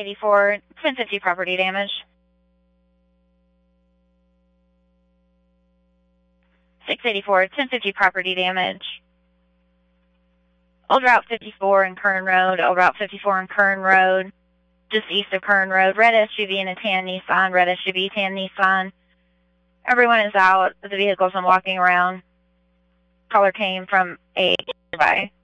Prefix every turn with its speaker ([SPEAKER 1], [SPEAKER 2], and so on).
[SPEAKER 1] 684, 1050 property damage. 684, 1050 property damage. Old Route 54 and Kern Road, Old Route 54 and Kern Road, just east of Kern Road. Red SUV and a tan Nissan, red SUV, tan Nissan. Everyone is out of the vehicles and walking around. Caller came from a nearby.